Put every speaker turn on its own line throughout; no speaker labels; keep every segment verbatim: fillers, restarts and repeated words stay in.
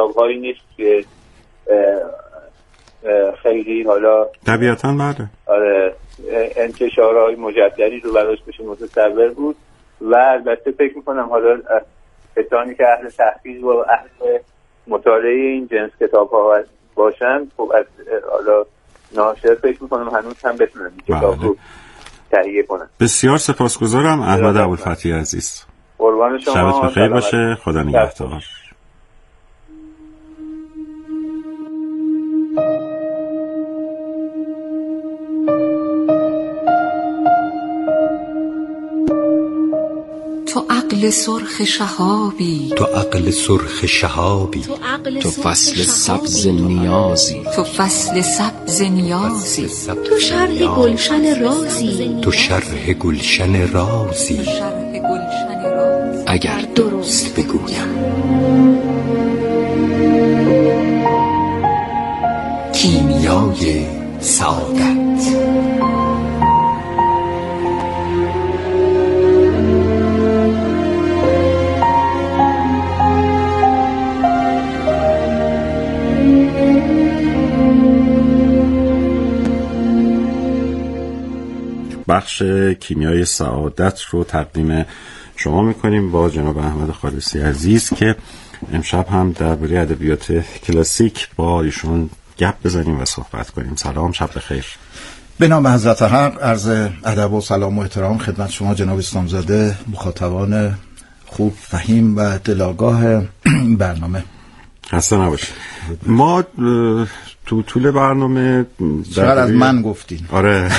کتاب‌هایی نیست که خیلی حالا
طبیعتاً بله
آره انتشارهای مجددی رو براش بشه متصور بود. و البته فکر میکنم حالا کسانی که اهل تحقیق و اهل مطالعه این جنس کتاب‌ها باشن خب از حالا ناشر فکر میکنم هنوز هم بتونن این کتاب رو تهیه کنن.
بسیار سپاسگزارم احمد ابوالفتحی عزیز.
قربان شما.
شبت بخیر باشه. خدا نگهدار.
تو عقل سرخ شهابی،
تو عقل سرخ شهابی،
تو فصل سبز نیازی،
تو فصل سبز نیازی،
تو شرح گلشن رازی،
تو شرح گلشن رازی.
اگر درست بگویم
کیمیای سعادت.
بخش کیمیای سعادت رو تقدیم شما میکنیم با جناب احمد خالصی عزیز که امشب هم درباره ادبیات کلاسیک با ایشون گپ بزنیم و صحبت کنیم. سلام، شب بخیر.
به نام حضرت حق عرض ادب و سلام و احترام خدمت شما جناب اسلامزاده، مخاطبان خوب فهیم و دلاگاه برنامه.
خسته نباشید. ما تو طول برنامه
چقدر از من گفتین.
آره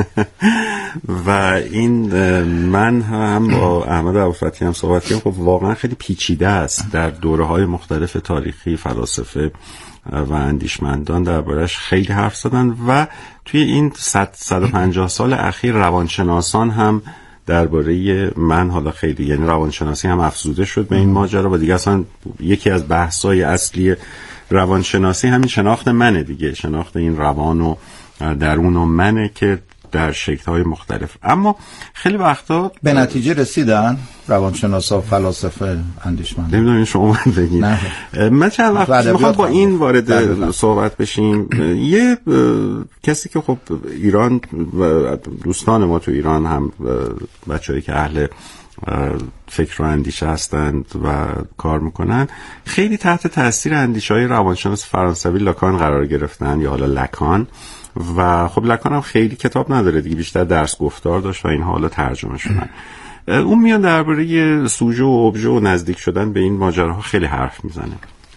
و این من هم با احمد ابوالفتحی هم صحبت کردم. خب واقعا خیلی پیچیده است، در دوره‌های مختلف تاریخی فلاسفه و اندیشمندان دربارش خیلی حرف زدن و توی این صد صد و پنجاه سال اخیر روانشناسان هم درباره من حالا خیلی، یعنی روانشناسی هم افزوده شد به این ماجرا و دیگه اصلا یکی از بحث‌های اصلی روانشناسی همین شناخت منه دیگه، شناخت این روان و درون و منه که در شکل‌های مختلف. اما خیلی وقتا
به نتیجه رسیدن روانشناسا، فلاسفه، اندیشمندان.
نمیدونم شما بگین. من چند وقت میخوام با این وارد صحبت بشیم. یه کسی که خب ایران و دوستان ما تو ایران هم بچه‌ای که اهل فکر و اندیشه هستند و کار میکنن خیلی تحت تاثیر اندیشه‌های روانشناس فرانسوی لاکان قرار گرفتن، یا حالا لکان. و خب لکان هم خیلی کتاب نداره دیگه، بیشتر درس گفتار داشت و این حالا ترجمه شدن. اون میاد درباره سوژه و ابژه و نزدیک شدن به این ماجراها خیلی حرف میزنه.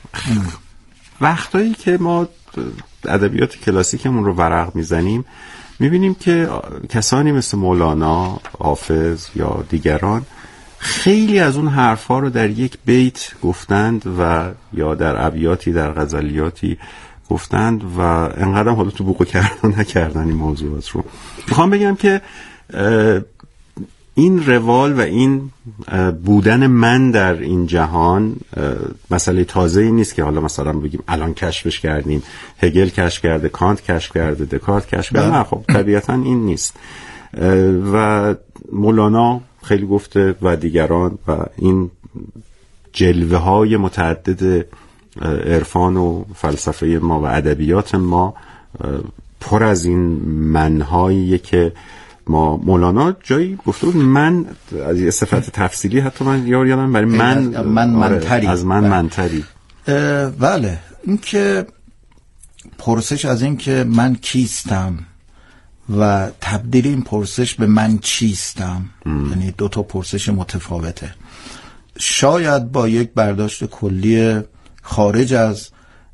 وقتایی که ما ادبیات کلاسیکمون رو ورق میزنیم میبینیم که کسانی مثل مولانا، حافظ یا دیگران خیلی از اون حرفا رو در یک بیت گفتند و یا در ابیاتی، در غزلیاتی گفتند و انقدر حالا تو بوقو کردن نکردن این موضوعات رو. میخوام بگم که این روال و این بودن من در این جهان مسئله تازه‌ای نیست که حالا مثلا بگیم الان کشفش کردیم، هگل کشف کرده، کانت کشف کرده، دکارت کشف کرده. نه خب طبیعتا این نیست. و مولانا خیلی گفته و دیگران و این جلوه های متعدد عرفان و فلسفه ما و ادبیات ما پر از این منهاییه که ما مولانا جایی گفته بود من از یه صفت تفصیلی حتی من یار یادم برای من
من منتری
از من منتری.
بله، این که پرسش از این که من کیستم و تبدیل این پرسش به من چیستم، یعنی دو تا پرسش متفاوته. شاید با یک برداشت کلی خارج از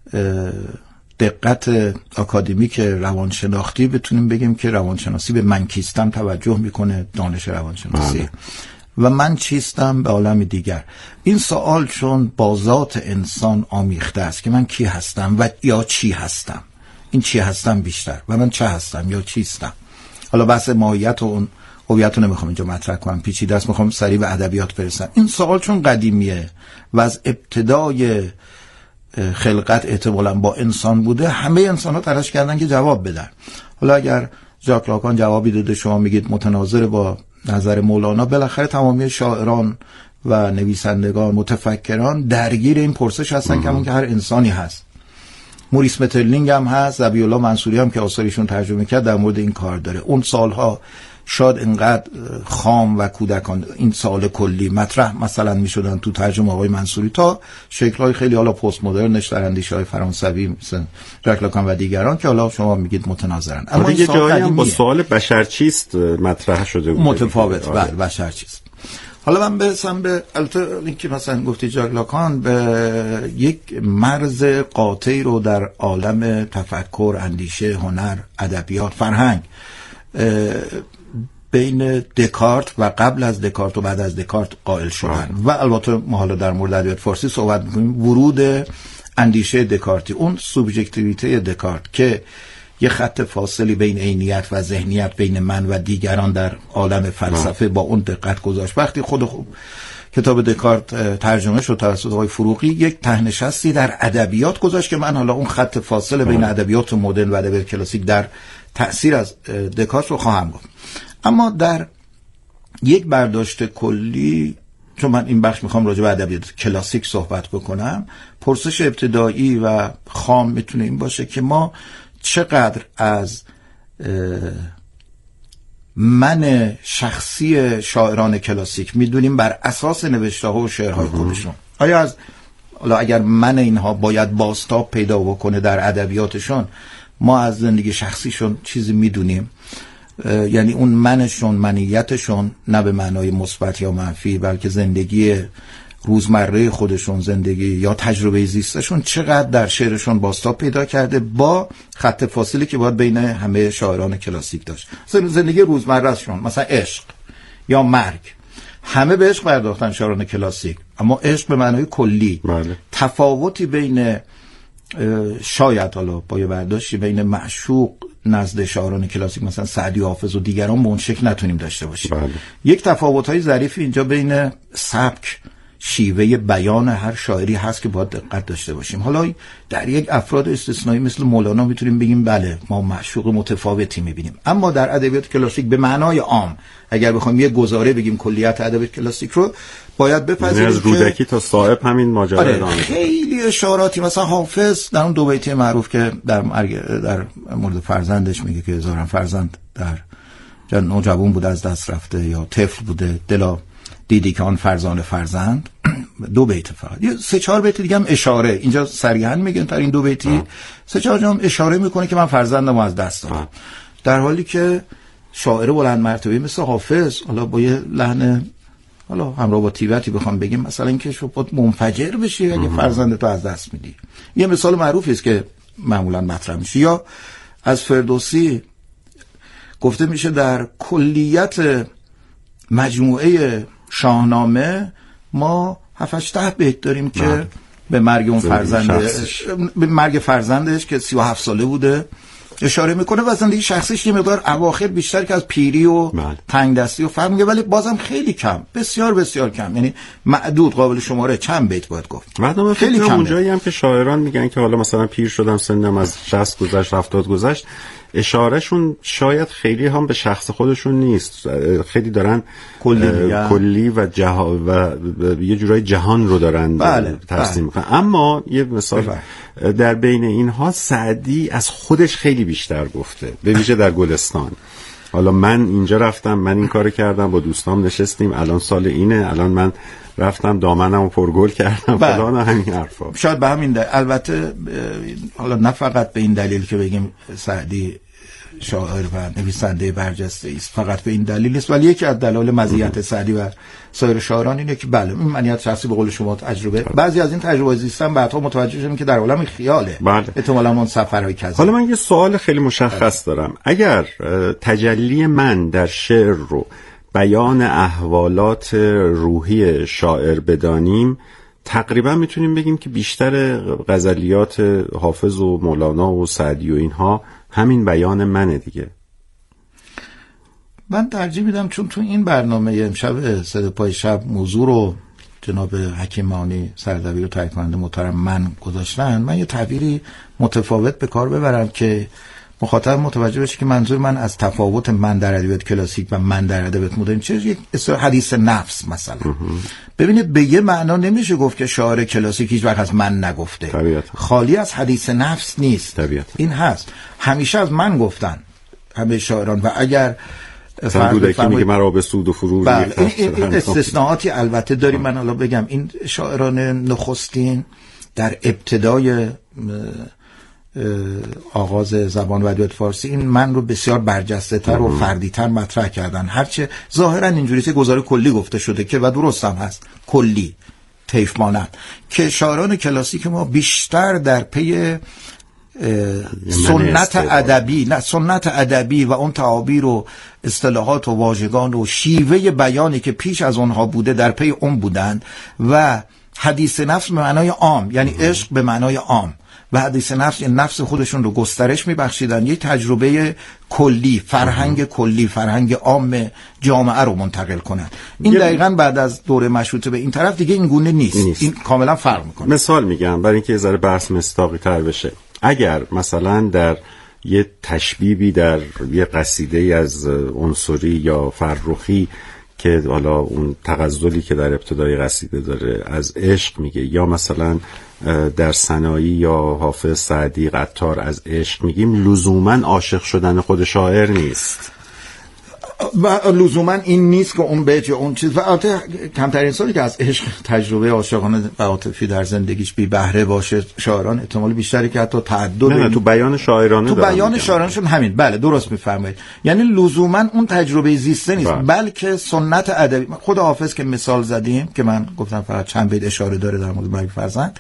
دقت آکادمیک روانشناختی بتونیم بگیم که روانشناسی به من کیستم توجه میکنه، دانش روانشناسی بله. و من چیستم به عالم دیگر. این سوال چون با ذات انسان آمیخته است که من کی هستم و یا چی هستم، این چی هستم بیشتر و من چه هستم یا چیستم. حالا بحث ماهیت و اون هویت رو نمیخوام اینجا مطرح کنم، پیچیده است، میخوام سریع به ادبیات برسم. این سوال چون قدیمیه و از ابتدای خلقت احتمالاً با انسان بوده، همه انسان ها تلاش کردن که جواب بدن. حالا اگر ژاک لاکان جوابی داده شما میگید متناظر با نظر مولانا، بالاخره تمامی شاعران و نویسندگان متفکران درگیر این پرسش هستن که همون که هر انسانی هست. موریس مترلینگ هم هست، ذبیح الله منصوری هم که آثارشون ترجمه کرد در مورد این کار داره. اون سالها شاید انقدر خام و کودکان این سوال کلی مطرح مثلا میشدن تو ترجمه آقای منصوری تا شکل‌های خیلی حالا پست مدرنش در اندیشه‌های فرانسوی مثل ژاک لاکان و دیگران که حالا شما میگید متناظرن.
اما این جایی هم با سوال بشر چیست مطرح شده بود
متفاوت. بله بشر چیست. حالا من برسم به البته اینکه مثلا گفتی ژاک لاکان به یک مرز قاطعی رو در عالم تفکر، اندیشه، هنر، ادبیات، فرهنگ بین دکارت و قبل از دکارت و بعد از دکارت قائل شدن و البته ما حالا در مورد ادبیات فارسی صحبت می‌کنیم ورود اندیشه دکارتی، اون سوبژکتیویته دکارت که یه خط فاصلی بین عینیت و ذهنیت بین من و دیگران در عالم فلسفه با اون دقت گذاشت. وقتی خود خوب کتاب دکارت ترجمه شد توسط آقای فروغی یک تهنشستی در ادبیات گذاشت که من حالا اون خط فاصله بین ادبیات مدرن و ادبیات کلاسیک در تأثیر از دکارت رو خواهم گفت. اما در یک برداشت کلی، چون من این بخش میخوام راجع به ادبیات کلاسیک صحبت بکنم، پرسش ابتدایی و خام میتونه این باشه که ما چقدر از من شخصی شاعران کلاسیک میدونیم بر اساس نوشته‌ها و شعرهای خودشون. آیا از حالا اگر من اینها باید بازتاب پیدا بکنه در ادبیاتشون، ما از زندگی شخصیشون چیزی میدونیم؟ یعنی اون منشون، منیتشون، نه به معنای مثبت یا منفی، بلکه زندگی روزمره خودشون، زندگی یا تجربه زیستشون چقدر در شعرشون بازتاب پیدا کرده با خط فاصلی که باید بین همه شاعران کلاسیک داشت. زندگی روزمرهشون، مثلا عشق یا مرگ، همه به عشق پرداختن شاعران کلاسیک، اما عشق به معنای کلی.
بله.
تفاوتی بین شاید حالا با یه برداشتی بین معشوق نزد شاعران کلاسیک مثلا سعدی و حافظ و دیگران به اون شکل نتونیم داشته باشیم.
بله.
یک تفاوت‌های ظریفی اینجا بین سبک، شیوه بیان هر شاعری هست که باید دقت داشته باشیم. حالا در یک افراد استثنایی مثل مولانا میتونیم بگیم بله ما معشوق متفاوتی میبینیم، اما در ادبیات کلاسیک به معنای عام اگر بخوایم یه گزاره بگیم کلیت ادبیات کلاسیک رو، باید بپذیریم
از رودکی تا صاحب همین ماجرا
آره خیلی اشاراتی، مثلا حافظ در اون دو بیتی معروف که در در مورد فرزندش میگه که هزاران فرزند در نوجوان بوده از دست رفته یا طفل بوده، دلا دیدی که آن فرزان فرزند. دو بیت فقط، یه سه چهار بیت دیگه هم اشاره اینجا صریحا میگن در این دو بیتی سه چهار جا هم اشاره میکنه که من فرزندم از دست دادم، در حالی که شاعر بلند مرتبه مثل حافظ حالا با یه لحن حالا همراه با تیبتی بخوام بگیم مثلا اینکه شو خود منفجر بشی اگه فرزندتو از دست میدی. یه مثال معروفی است که معمولا مطرح میشه. یا از فردوسی گفته میشه در کلیت مجموعه شاهنامه ما هفت هشت بیت داریم که بله. به مرگ اون فرزندش به مرگ فرزندش که سی و هفت ساله بوده اشاره میکنه و زندگی شخصیش یه مقدار اواخر بیشتر که از پیری و بله. تنگ دستی و فرق میگه، ولی بازم خیلی کم، بسیار بسیار کم، یعنی معدود، قابل شماره، چند بیت باید گفت.
بعدم خیلی کم. اونجایی هم که شاعران میگن که حالا مثلا پیر شدم، سنم از شصت گذشت، هفتاد گذشت، اشارهشون شاید خیلی هم به شخص خودشون نیست، خیلی دارن کلی, کلی و جهان و یه جورای جهان رو دارن
بله.
ترسیم میکنن. اما یه مثال بله. در بین اینها سعدی از خودش خیلی بیشتر گفته، به ویژه در گلستان. حالا من اینجا رفتم، من این کار کردم، با دوستام نشستیم، الان سال اینه، الان من رفتم دامنمو پرگل کردم، فلان و همین حرفا.
شاید به همین دلیل، البته حالا نه فقط به این دلیل که بگیم سعدی شاعر و نویسنده برجسته است، فقط به این دلیل است، ولی یکی از دلایل مزیت سعدی و سایر شاعران اینه که بله این منیت شخصی به قول شما تجربه، بعضی از این تجربه زیستن بعدها متوجه شدیم که در عالم خیاله،
بله.
احتمالاً اون سفرهای کذا.
حالا من یه سوال خیلی مشخص بله. دارم. اگر تجلی من در شعر رو بیان احوالات روحی شاعر بدانیم، تقریبا میتونیم بگیم که بیشتر غزلیات حافظ و مولانا و سعدی و اینها همین بیان منه دیگه.
من ترجیح میدم، چون تو این برنامه امشب صدا پای شب موضوع رو جناب حکیم معانی سردبیر و تهیه کننده محترم من گذاشتن، من یه تعبیری متفاوت به کار ببرم که مخاطب متوجه بشه که منظور من از تفاوت من در ادبیات کلاسیک و من در ادبیات مدرن چه، یک اصطلاح حدیث نفس مثلا. ببینید به یه معنا نمیشه گفت که شاعر کلاسیک هیچ وقت از من نگفته، طبیعتا. خالی از حدیث نفس نیست، طبیعتا. این هست، همیشه از من گفتن همه شاعران. و اگر
فرد که میگه مرا به سود و فرور،
بله این, این استثناءاتی البته داری. من حالا بگم این شاعران نخستین در ابتدای آغاز زبان و ادبیات فارسی این من رو بسیار برجسته تر و فردی تر مطرح کردن، هرچه ظاهرا اینجوری که گزاره کلی گفته شده که و درست هم هست، کلی طیف مانند، که شاعران کلاسیک ما بیشتر در پی سنت ادبی، نه سنت ادبی و اون تعابیر و اصطلاحات و واژگان و شیوه بیانی که پیش از اونها بوده در پی اون بودند. و حدیث نفس به معنای عام، یعنی عشق به معنای عام، و حدیث نفس یعنی نفس خودشون رو گسترش میبخشیدن، یک تجربه کلی، فرهنگ کلی، فرهنگ عام جامعه رو منتقل کنن. این دقیقاً بعد از دوره مشروطه به این طرف دیگه این گونه نیست, نیست. این کاملا فرق میکنه.
مثال میگم برای اینکه یه ذره بحث مصداقی تر بشه، اگر مثلا در یه تشبیبی در یه قصیده از عنصری یا فرخی که حالا اون تغزلی که در ابتدای قصیده داره از عشق میگه، یا مثلا در سنایی یا حافظ سعدی قطار از عشق میگیم، لزوما عاشق شدن خود شاعر نیست
و لزوما این نیست که اون بیت یا اون چیز. و البته کمترین انسانی که از عشق تجربه عاشقانه و عاطفی در زندگیش بی بهره باشه، شاعران احتمال بیشتری که حتی تعدد
نه, نه تو بیان شاعرانه
تو بیان شاعرانشون همین، بله درست میفرمایید، یعنی لزوما اون تجربه زیسته نیست، بله. بلکه سنت ادبی. خود حافظ که مثال زدیم که من گفتم فقط چند بیت اشاره داره در مورد مرگ فرزند،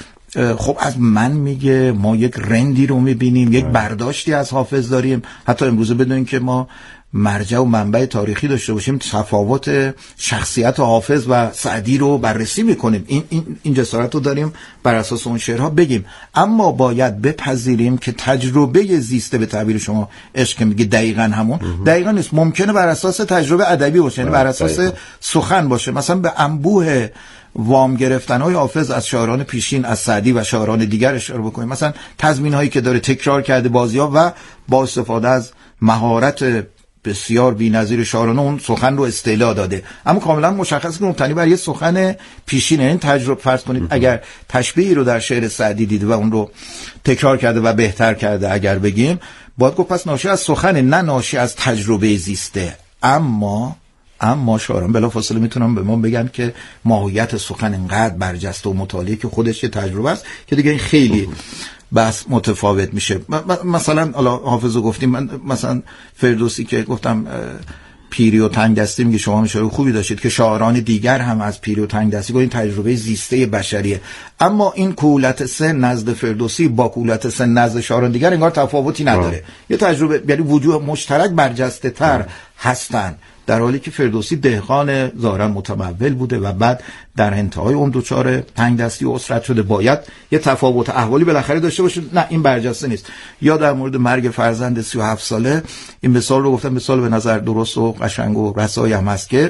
خب از من میگه، ما یک رندی رو میبینیم، یک برداشتی از حافظ داریم. حتی امروزه بدونیم که ما مرجع و منبع تاریخی داشته باشیم، تفاوت شخصیت حافظ و سعدی رو بررسی میکنیم، این این این جسارت رو داریم بر اساس اون شعرها بگیم. اما باید بپذیریم که تجربه زیسته، به تعبیر شما عشق میگه دقیقاً همون دقیقاً نیست، ممکنه بر اساس تجربه ادبی باشه، یعنی بر اساس سخن باشه. مثلا به انبوه وام گرفتن‌های حافظ از شاعران پیشین، از سعدی و شاعران دیگر اشاره بکنیم، مثلا تضمین‌هایی که داره تکرار کرده بازی‌ها و با استفاده از مهارت بسیار بی‌نظیر شاعرانه اون سخن رو استعلا داده، اما کاملا مشخصه که مبتنی بر یه سخن پیشینه. این تجربه فرض کنید اگر تشبیهی رو در شعر سعدی دیده و اون رو تکرار کرده و بهتر کرده، اگر بگیم باید گفت پس ناشی از سخن، نه ناشی از تجربه زیسته. اما اما شاعران بلافاصله میتونم به ما بگن که ماهیت سخن انقدر برجسته و مطالعه که خودش یه تجربه است که دیگه این خیلی بس متفاوت میشه. مثلا حالا حافظو گفتیم، من مثلا فردوسی که گفتم پیری و تنگ دستی میگه، شما اشاره خوبی داشتید که شاعران دیگر هم از پیری و تنگ دستی گفتن تجربه زیسته بشریه، اما این کولت سن نزد فردوسی با کولت سن نزد شاعران دیگر انگار تفاوتی نداره، یه تجربه، یعنی وجوه مشترک برجسته تر هستن، در حالی که فردوسی دهقان ظاهرا متمول بوده و بعد در انتهای اون دوچار تنگ دستی و اسرت شده، باید یه تفاوت احوالی بالاخره داشته باشه. نه این برجسته نیست. یا در مورد مرگ فرزند سی و هفت ساله این مثال رو گفتم، مثال به نظر درست و قشنگ و رسایی هم هست که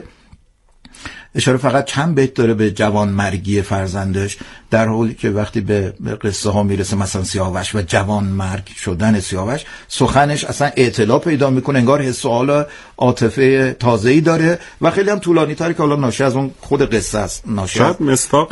اشاره فقط چند بیت داره به جوان مرگی فرزندش، در حالی که وقتی به قصه ها میرسه مثلا سیاوش و جوان مرگ شدن سیاوش، سخنش اصلا اعتلا پیدا میکنه، انگار حس و حال عاطفه تازه‌ای داره و خیلی هم طولانی تره که حالا ناشی از اون خود قصه است. ناشی
شاید مصداق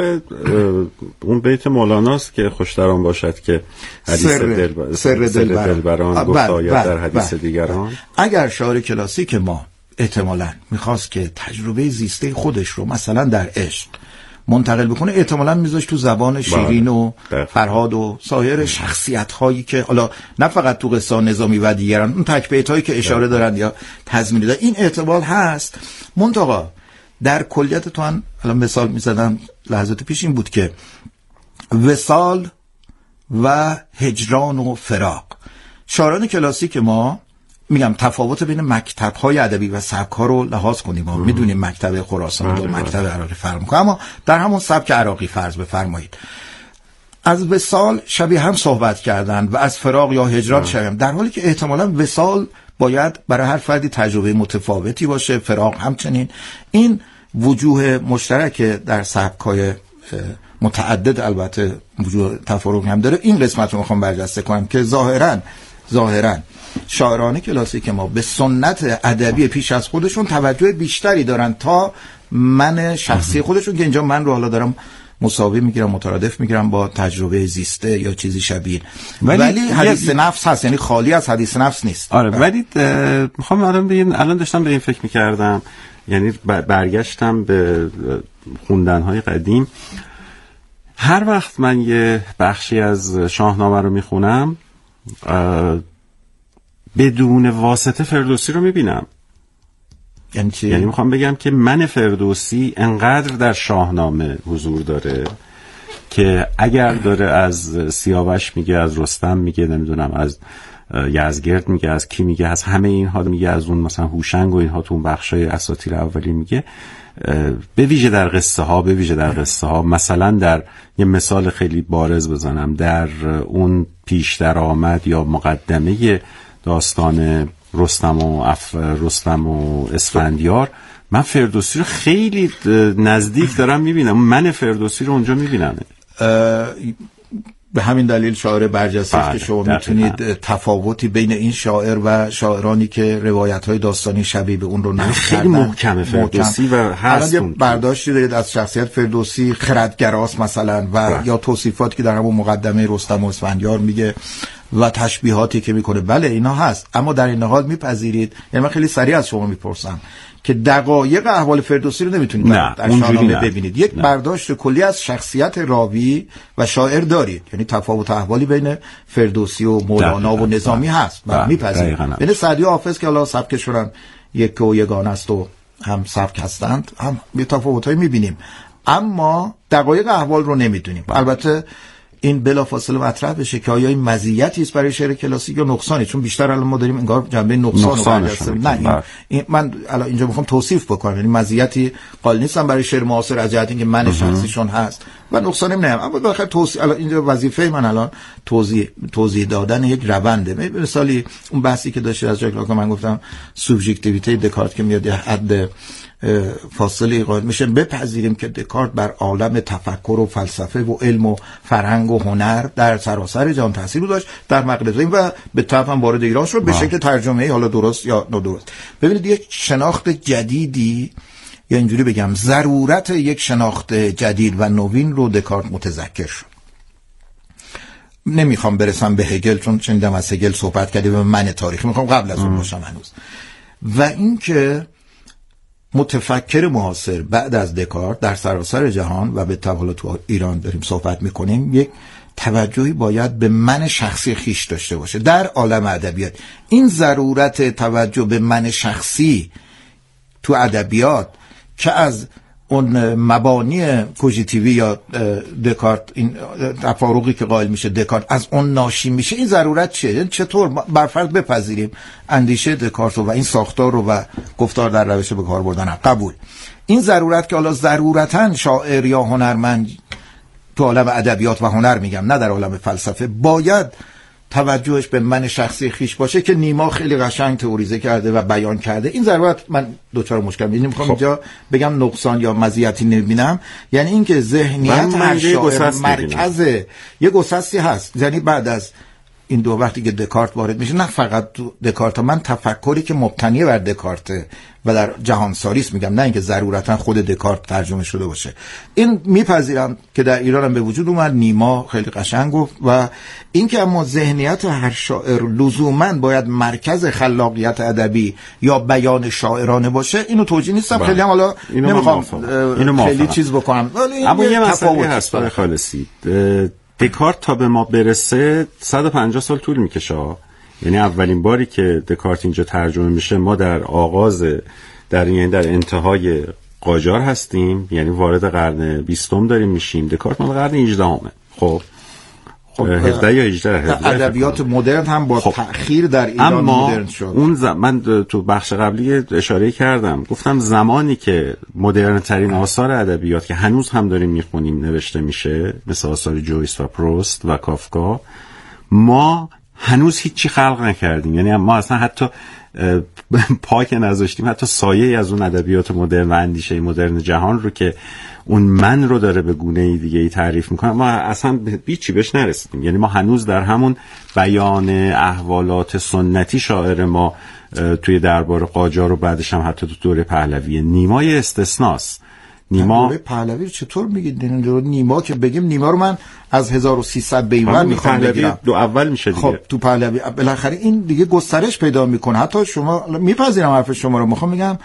اون بیت مولاناست که خوشتران باشد که حدیث دل سر دلبران گفت آید در حدیث دیگران.
اگر شاعر کلاسیک ما احتمالاً میخواست که تجربه زیسته خودش رو مثلا در عشق منتقل بکنه، احتمالاً میذاشت تو زبان شیرین و فرهاد و سایر شخصیت هایی که حالا نه فقط تو قصه نظامی و دیگران، اون تک بیت هایی که اشاره دارن یا تضمین دارن، این احتمال هست. منتها در کلیت تو هم الان مثال میزدم لحظات پیش، این بود که وصال و هجران و فراق، شاعران کلاسیک ما، میگم تفاوت بین مکتب‌های ادبی و سبک‌ها رو لحاظ کنیم، ما میدونیم مکتب خراسانی و مکتب عراقی فرق می‌کنه، اما در همون سبک عراقی فرض بفرمایید از وصال شبیه هم صحبت کردن و از فراق یا هجران شبیه هم، در حالی که احتمالاً وصال باید برای هر فردی تجربه متفاوتی باشه، فراق همچنین. این وجوه مشترک در سبک‌های متعدد البته وجوه تفاوت هم داره. این قسمت رو میخوام برجسته کنم که ظاهراً ظاهراً شاعران کلاسیک ما به سنت ادبی پیش از خودشون توجه بیشتری دارن تا من شخصی خودشون، که اینجا من رو حالا دارم مساوی میگیرم، مترادف میگیرم با تجربه زیسته یا چیزی شبیه، ولی, ولی حدیث یه... نفس هست، یعنی خالی از حدیث نفس نیست.
آره ولی میخوام الان بگم، الان داشتم به این فکر میکردم، یعنی برگشتم به خوندن‌های قدیم. هر وقت من یه بخشی از شاهنامه رو میخونم بدون واسطه فردوسی رو میبینم.
یعنی چی؟
یعنی میخوام بگم که من فردوسی انقدر در شاهنامه حضور داره که اگر داره از سیاوش میگه، از رستم میگه، نمیدونم از یزگرد میگه، از کی میگه، از همه اینها میگه، از اون مثلا هوشنگ و اینها تو اون بخشای اساطیر اولی میگه، به ویژه در قصه ها، به ویژه در قصه ها مثلا در یه مثال خیلی بارز بزنم، در اون پیش درآمد یا مقدمه داستان رستم و اف رستم و اسفندیار، من فردوسی رو خیلی نزدیک دارم میبینم، من فردوسی رو اونجا میبینم.
به همین دلیل شاعر برجسته است که شما میتونید تفاوتی بین این شاعر و شاعرانی که روایت‌های داستانی شبیه به اون رو نقل کردن
خیلی محکمه فردوسی و هست.
الان یه برداشتی دارید از شخصیت فردوسی، خردگراست مثلا، و بله. یا توصیفاتی که در همون مقدمه رستم و اسفندیار میگه و تشبیهاتی که میکنه، بله اینا هست، اما در این حال میپذیرید، یعنی من خیلی سریع از شما میپرسم که دقایق احوال فردوسی رو نمیتونید
نه،
در شاهنامه ببینید، یک نه. برداشت کلی از شخصیت راوی و شاعر دارید، یعنی تفاوت احوالی بین فردوسی و مولانا و نظامی با. هست و میپذیرید. یعنی سعدی و حافظ که حالا سبکشون هم یک و یگانه است و هم سبک هستند، هم یه تفاوتایی میبینیم، اما دقایق احوال رو نمیدونیم. البته این بلافاصله مطرح بشه که آیا این مزیتی است برای شعر کلاسیک یا نقصانی، چون بیشتر الان ما داریم انگار جنبه نقصان رو برجسته. نه این, این من الان اینجا میخوام توصیف بکنم، یعنی مزیتی قائل نیستم برای شعر معاصر از جهت اینکه من شخصیشون هست و نقصانی نمیام، اما بالاخره توصیف الان اینجا وظیفه من الان توضیح توضیح دادن یک رونده. مثالی اون بحثی که داشت از ژاک لاکان، من گفتم سوبژکتیویته دکارت که میاد حد فاصله قائل میشه، بپذیریم که دکارت بر عالم تفکر و فلسفه و علم و فرهنگ و هنر در سراسر جهان تاثیر داشت در مغرب و به طرف هم وارد ایران شد به شکل ترجمه‌ای، حالا درست یا نادرست. ببینید یک شناخت جدیدی، یا اینجوری بگم ضرورت یک شناخت جدید و نوین رو دکارت متذکر شد. نمیخوام برسم به هگل، چون چندم از هگل صحبت کردیم و من تاریخی میخوام قبل از اون باشم هنوز. و اینکه متفکر معاصر بعد از دکارت در سراسر جهان و به طبع تو ایران داریم صحبت میکنیم، یک توجهی باید به من شخصی خیش داشته باشه در عالم ادبیات. این ضرورت توجه به من شخصی تو ادبیات که از اون مبانی کوژیتیوی یا دکارت، این تفاوقی که قائل میشه دکارت از اون ناشی میشه، این ضرورت چیه؟ چطور برفرض بپذیریم اندیشه دکارت و این ساختار رو و گفتار در روش به کار بردن قبول، این ضرورت که حالا ضرورتاً شاعر یا هنرمند تو عالم ادبیات و هنر میگم، نه در عالم فلسفه، باید توجهش به من شخصی خیش باشه که نیما خیلی قشنگ تئوریزه کرده و بیان کرده. این ضرورت من دوچار مشکل می‌بینم، میخوام اینجا بگم نقصان یا مزیتی نمیبینم، یعنی اینکه ذهنیت هر شاعر مرکز یه گسستی هست. یعنی بعد از این دو وقتی که دکارت وارد میشه، نه فقط دکارت، من تفکری که مبتنی بر دکارت و در جهانساری است میگم، نه اینکه ضرورتا خود دکارت ترجمه شده باشه. این میپذیرم که در ایران هم به وجود اومد، نیما خیلی قشنگ گفت. و اینکه اما ذهنیت هر شاعر لزوما باید مرکز خلاقیت ادبی یا بیان شاعرانه باشه، اینو توجیه نیستم با. خیلی هم حالا نمیخوام اینو خیلی چیز بکنم،
اما یه مسئله هست برای خالصی. دکارت تا به ما برسه صد و پنجاه سال طول میکشه. یعنی اولین باری که دکارت اینجا ترجمه میشه ما در آغاز در یعنی در انتهای قاجار هستیم، یعنی وارد قرن بیستم داریم میشیم. دکارت مال قرن هجدهمه. خب خب هفده یا هجده
ادبیات مدرن هم با خب. تأخیر در ایران
اما
مدرن شد.
اون ز... من تو بخش قبلی اشاره کردم، گفتم زمانی که مدرن ترین آثار ادبیات که هنوز هم داریم میخونیم نوشته میشه، مثل آثار جویس و پروست و کافکا، ما هنوز هیچی خلق نکردیم. یعنی ما اصلا حتی پاک نذاشتیم، حتی سایه از اون ادبیات مدرن و اندیشه مدرن جهان رو که اون من رو داره به گونه دیگه ای تعریف میکنه. ما اصلا هیچی بهش نرسیدیم، یعنی ما هنوز در همون بیان احوالات سنتی شاعر ما توی دربار قاجار و بعدش هم حتی تو دوره پهلوی. نیمای استثناست. نیما
دوره پهلوی رو چطور میگید؟ نیما که بگیم، نیما رو من از هزار و سیصد به اینور میخوام بگیرم.
دو اول میشه دیگه.
خب تو پهلوی بالاخره این دیگه گسترش پیدا میکنه. حتی شما میپذیرم حرف شما رو، میخوام بگم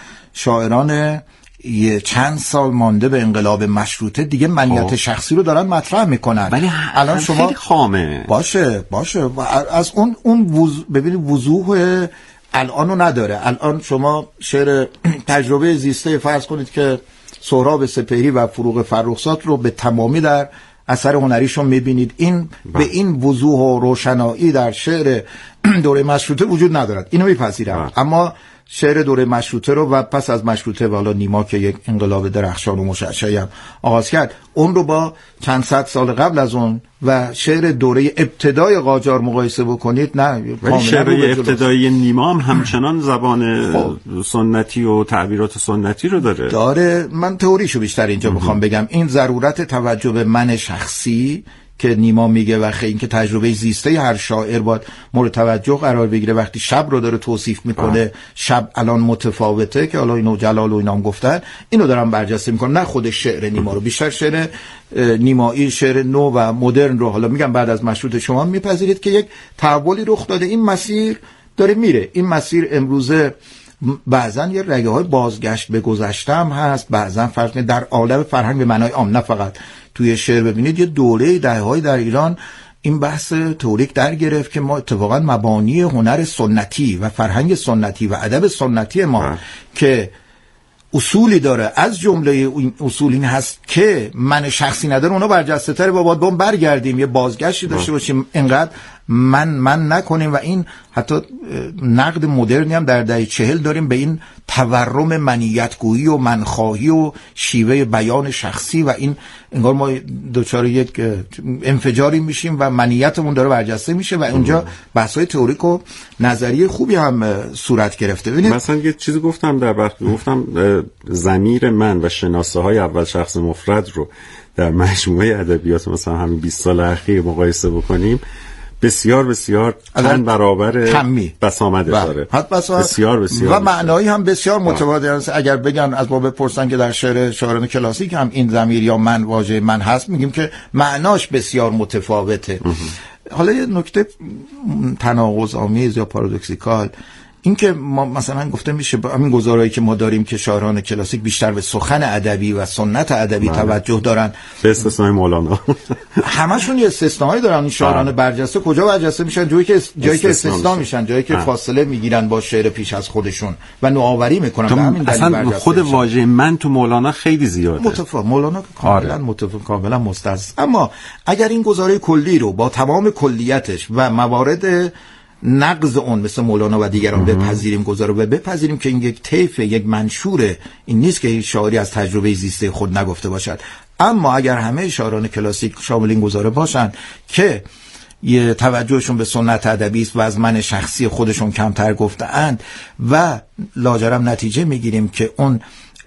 شاعران یه چند سال مانده به انقلاب مشروطه دیگه منیت شخصی رو دارن مطرح میکنن.
ولی
الان شما
خیلی خامه.
باشه باشه از اون اون وضوح ببینید، وضوح الان رو نداره. الان شما شعر تجربه زیسته فرض کنید که سهراب سپهری و فروغ فرخزاد رو به تمامی در اثر هنریشون میبینید. این با. به این وضوح و روشنایی در شعر دوره مشروطه وجود ندارد، اینو میپذیرم. اما شعر دوره مشروطه رو و پس از مشروطه و حالا نیما که یک انقلاب درخشان و مشعشعی هم آغاز کرد، اون رو با چند صد سال قبل از اون و شعر دوره ابتدای قاجار مقایسه بکنید، نه
ولی شعر ابتدای نیما هم همچنان زبان سنتی و تعبیرات سنتی رو داره
داره. من تئوریشو بیشتر اینجا بخوام بگم، این ضرورت توجه به من شخصی که نیما میگه و خیلی که تجربه زیسته هر شاعر باید مورد توجه قرار بگیره. وقتی شب رو داره توصیف میکنه آه. شب الان متفاوته که حالا اینو جلال و اینام گفتن، اینو دارم برجسته میکنم، نه خود شعر نیما رو. بیشتر شعر نیمایی شعر نو و مدرن رو حالا میگم بعد از مشروطه شما میپذیرید که یک تحولی رخ داده، این مسیر داره میره. این مسیر امروزه بعضا یه رگه های بازگشت به گذشته هم هست، بعضا فرق در عالم فرهنگ به معنای عام، نه فقط توی شعر. ببینید یه دوره دهه‌های در ایران این بحث تئوریک در گرفت که ما اتفاقا مبانی هنر سنتی و فرهنگ سنتی و ادب سنتی ما ها. که اصولی داره، از جمله این اصول این هست که من شخصی نداره، اونا برجسته تره، با باید با برگردیم، یه بازگشتی داشته باشیم، اینقدر من من نکنیم. و این حتی نقد مدرنی هم در دهه چهل داریم به این تورم منیتگویی و منخواهی و شیوه بیان شخصی و این انگار ما دوچار یک انفجاری میشیم و منیتمون داره برجسته میشه و اونجا بحث‌های تئوریک و نظری خوبی هم صورت گرفته. ببینید
مثلا یه چیزی گفتم در وقت گفتم ضمیر من و شناسه های اول شخص مفرد رو در مجموعه ادبیات مثلا همین بیست سال اخیر مقایسه بکنیم، بسیار بسیار چند برابر
کمی
بسامده داره، بسیار بسیار
و معنایی هم بسیار متفاوت است. اگر بگن از ما بپرسن که در شعر شاعران کلاسیک هم این ضمیر یا من واژه من هست، میگیم که معناش بسیار متفاوته. حالا یه نکته تناقض آمیز یا پارادوکسیکال این که ما مثلا گفته میشه همین گزارایی که ما داریم که شاعران کلاسیک بیشتر به سخن ادبی و سنت ادبی توجه دارن،
به استثنای مولانا
همشون یه استثنایی دارن. این شاعران برجسته کجا برجسته میشن؟ جایی که جایی که استثنا میشن، جایی که فاصله میگیرن با شعر پیش از خودشون و نوآوری میکنن. به همین دلیل
اصلا خود واژه من تو مولانا خیلی زیاده.
متفاوت مولانا کاملا متفاوت، کاملا مستثنا. اما اگر این گزاره کلی رو با تمام کلیتش و موارد نقض اون مثل مولانا و دیگران بپذیریم، گذاره و بپذیریم که این یک طیف، یک منشوره، این نیست که هیچ شاعری از تجربه زیسته خود نگفته باشد. اما اگر همه شاعران کلاسیک شامل این گزاره باشن که یه توجهشون به سنت ادبی است و از من شخصی خودشون کمتر گفته‌اند و لاجرم نتیجه میگیریم که اون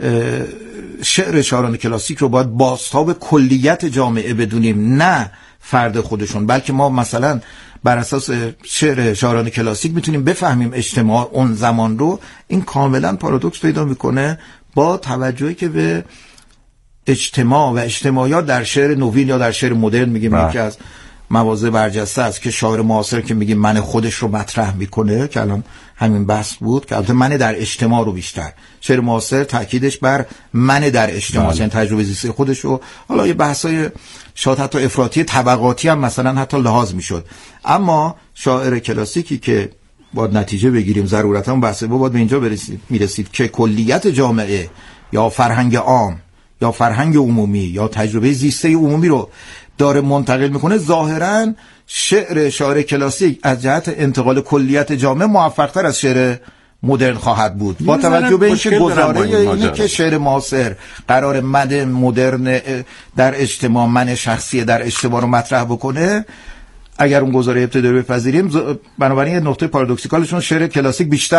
شعر شاعران کلاسیک رو باید بازتاب کلیت جامعه بدونیم، نه فرد خودشون، بلکه ما مثلا بر اساس شعر شاعران کلاسیک میتونیم بفهمیم اجتماع اون زمان رو. این کاملا پارادوکس پیدا میکنه با توجهی که به اجتماع و اجتماعیات در شعر نوین یا در شعر مدرن میگیم یکی از مواضع برجسته است که شاعر معاصر که میگیم من خودش رو مطرح میکنه، که الان همین بحث بود که البته من در اجتماع رو بیشتر، شعر معاصر تاکیدش بر من در اجتماع، یعنی تجربه زیسته خودش رو. حالا یه بحثای شاید حتی افراطی طبقاتی هم مثلا حتی لحاظ میشد. اما شاعر کلاسیکی که باید نتیجه بگیریم ضرورتا بحث با باید به اینجا برسید میرسید که کلیت جامعه یا فرهنگ عام یا فرهنگ عمومی یا تجربه زیسته عمومی رو داره منتقل میکنه، ظاهرا شعر شاعر کلاسیک از جهت انتقال کلیت جامعه موفق‌تر از شعر مدرن خواهد بود، با توجه به اینکه گزاره اینه که شعر معاصر قرار من مدرن در اجتماع، من شخصی در اجتماع رو مطرح بکنه. اگر اون گزاره ابتدایی بپذیریم، بنابراین یه نقطه پارادوکسیکالشون شعر کلاسیک بیشتر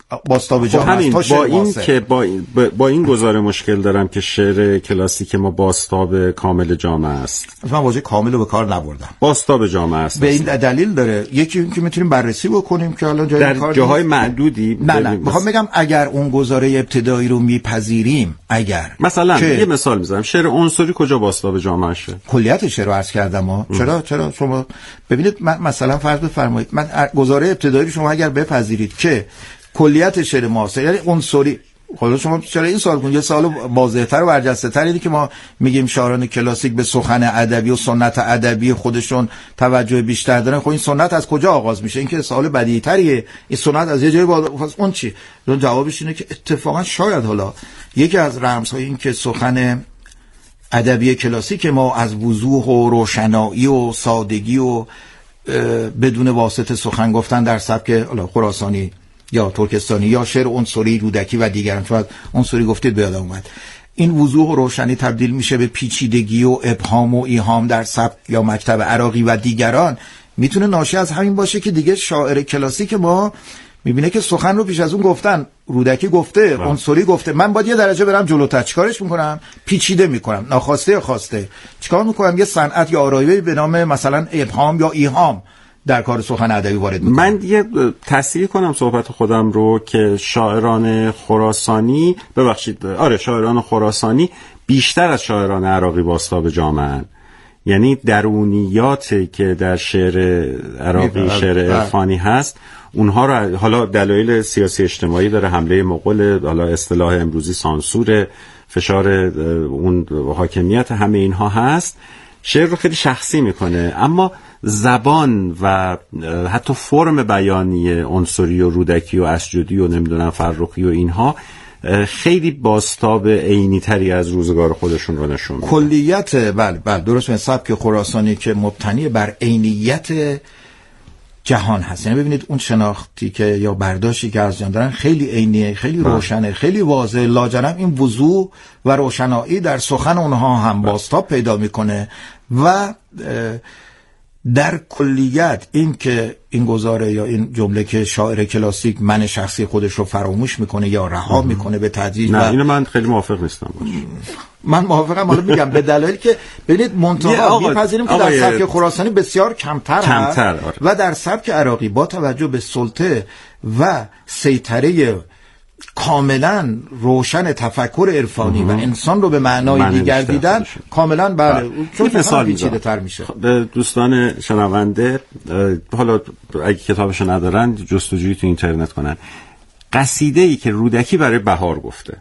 بازتاب جامعه است تا شعر
با این
معاصر.
که با این, با این گزاره مشکل دارم که شعر کلاسیک ما بازتاب کامل جامعه است.
من واژه کامل رو به کار نبردم.
بازتاب جامعه است.
به این دلیل داره. یکی این که میتونیم بررسی بکنیم که الان جای
در
کار
جاهای
نیست.
معدودی.
نه نه میخوام بگم اگر اون گزاره ابتدایی رو میپذیریم، اگر
مثلا
که...
یه مثال میزنم، شعر عنصری کجا بازتاب جامعه شه؟
کلیتش رو عرض کردم ها. چرا چرا شما ببینید، من مثلا فرض بفرمایید من گزاره ابتدایی شما اگر بپذیرید که کلیت شعر معاصر یعنی عنصری، حالا شما چرا این سوال کنید؟ یه سوال واضح‌تر و برجسته‌تر اینه که ما میگیم شاعران کلاسیک به سخن ادبی و سنت ادبی خودشون توجه بیشتر دارن. خب این سنت از کجا آغاز میشه؟ این که سوال بدیهی‌تریه. این سنت از یه جایی باز اون چی؟ اون جوابش اینه که اتفاقا شاید حالا یکی از رمزهای این که سخن ادبی کلاسیک ما از وضوح و روشنایی و سادگی و بدون واسطه سخن گفتن در سبک خراسانی یا ترکستانی یا شعر عنصری رودکی و دیگران، چون عنصری گفتید به یادم اومد، این وضوح و روشنی تبدیل میشه به پیچیدگی و ابهام و ایهام در سبک یا مکتب عراقی و دیگران. میتونه ناشی از همین باشه که دیگه شاعر کلاسیک ما میبینه که سخن رو پیش از اون گفتن، رودکی گفته، عنصری گفته، من باید یه درجه برم جلوتر. چیکارش میکنم؟ پیچیده میکنم، ناخواسته یا خواسته. چیکار میکنم؟ یه صنعت یا آرایه‌ای به نام مثلا ابهام یا ایهام در کار سخن ادبی وارد میکنم.
من یه تصحیح کنم صحبت خودم رو که شاعران خراسانی، ببخشید آره شاعران خراسانی بیشتر از شاعران عراقی بازتاب جامعه‌اند. یعنی درونیاتی که در شعر عراقی شعر عرفانی هست اونها رو، حالا دلایل سیاسی اجتماعی داره، حمله مغول، حالا اصطلاح امروزی سانسور، فشار اون حاکمیت، همه اینها هست، شعر رو خیلی شخصی میکنه. اما زبان و حتی فرم بیانی عنصری و رودکی و اسجدی و نمیدونم فرخی و اینها خیلی بازتاب عینی تری از روزگار خودشون رو نشون میده.
کلیت بله بله درست، سبک خراسانی که مبتنی بر عینیت جهان هست. یعنی ببینید اون شناختی که یا برداشتی که از جان دارن خیلی عینیه، خیلی روشنه، خیلی واضح. لاجرم این وضوح و روشنایی در سخن اونها هم بازتاب پیدا میکنه و در کلیت این که این گزاره یا این جمله که شاعر کلاسیک من شخصی خودش رو فراموش میکنه یا رها میکنه به تدریج،
نه
و
اینو من خیلی موافق نیستم باش.
من موافقم، حالا میگم به دلیل که ببینید منتها میپذیریم که در سبک خراسانی بسیار کمتر, کمتر هست آره. و در سبک عراقی با توجه به سلطه و سیطره کاملا روشن تفکر عرفانی و انسان رو به معنای دیگر دیدن کاملا بله، چون مثال پیچیده تر میشه.
به دوستان شنونده، حالا اگه کتابش ندارن جستجویی تو اینترنت کنن، قصیده ای که رودکی برای بهار گفته،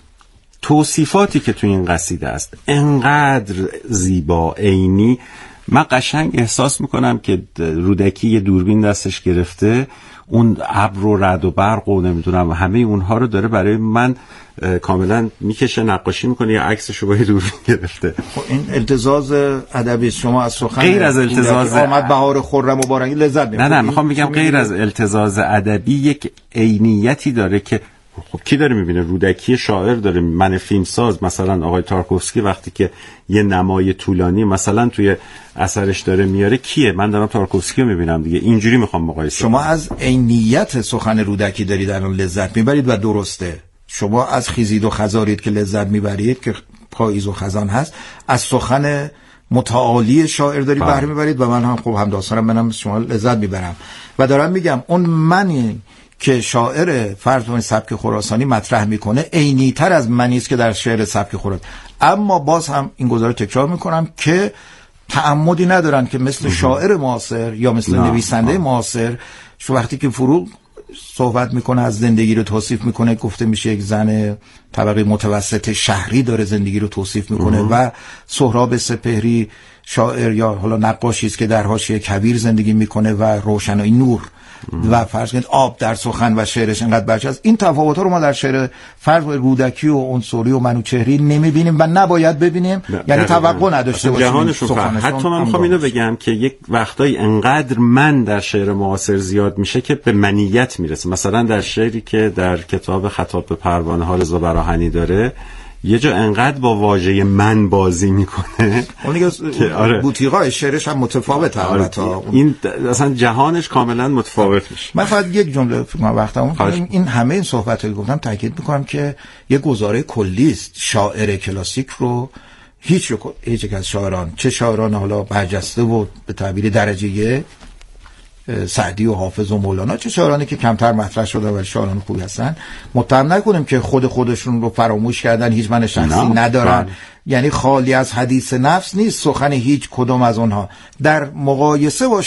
توصیفاتی که تو این قصیده است انقدر زیبا عینی، من قشنگ احساس میکنم که رودکی یه دوربین دستش گرفته، اون ابر و رعد و برق و نمیدونم همه اونها رو داره برای من کاملا میکشه، نقاشی میکنه یا عکسشو با دوربین گرفته.
خب این التزاز ادبی شما از سخن
غیر از التزاز
آمد بهار خرم و بارنگی لذت میبرید.
نه نه میخوام بگم غیر از التزاز ادبی یک عینیتی داره که خب کی داره میبینه؟ رودکی شاعر داره، من فیلمساز مثلا آقای تارکوفسکی وقتی که یه نمای طولانی مثلا توی اثرش داره میاره، کیه؟ من دارم تارکوفسکی رو میبینم دیگه. اینجوری میخوام مقایسه.
شما از عینیت سخن رودکی دارید الان لذت میبرید و درسته. شما از خیزید و خزارید که لذت میبرید که پاییز و خزان هست، از سخن متعالی شاعر دارید بهره میبرید و من هم خب همداستانم منم شما لذت میبرم و دارم میگم اون منی که شاعر فرض سبک خراسانی مطرح میکنه عینی تر از منی است که در شعر سبک خراسانی. اما باز هم این گزاره تکرار میکنم که تعمدی ندارن که مثل شاعر معاصر یا مثل نه. نویسنده معاصر شو وقتی که فرو صحبت میکنه از زندگی رو توصیف میکنه، گفته میشه یک زن طبقه متوسط شهری داره زندگی رو توصیف میکنه اه. و سهراب سپهری شاعر یا حالا نقاشی است که در حاشیه کویر زندگی میکنه و روشنایی نور و فرض کنید آب در سخن و شعرش انقدر برجاست. این تفاوت‌ها رو ما در شعر فرض رودکی و عنصری و منوچهری نمی‌بینیم و نباید ببینیم، یعنی توقع نداشته باشیم سخنشون.
حتی من می‌خوام اینو بگم که یک وقتایی انقدر من در شعر معاصر زیاد میشه که به منیت میرسه. مثلا در شعری که در کتاب خطاب به پروانه ها رضا براهنی داره یه جا انقدر با واژه من بازی میکنه
اون دیگه آره. بوتیقا شعرش هم متفاوته.
آره. این اصلا جهانش کاملا متفاوت میشه.
من فقط یک جمله فکر کنم وقتمون این همه این صحبتایی گفتم تاکید میکنم که یه گزاره کلی است. شاعر کلاسیک رو هیچ هیچ یک از شاعران، چه شاعران حالا برجسته و به تعبیر درجه سعدی و حافظ و مولانا، چه شاعرانی که کمتر مطرح شده ولی شاعران خوبی هستن، متهم نکنیم که خود خودشون رو فراموش کردن، هیچ من شخصی نه. ندارن. یعنی خالی از حدیث نفس نیست سخن هیچ کدوم از اونها. در مقایسه با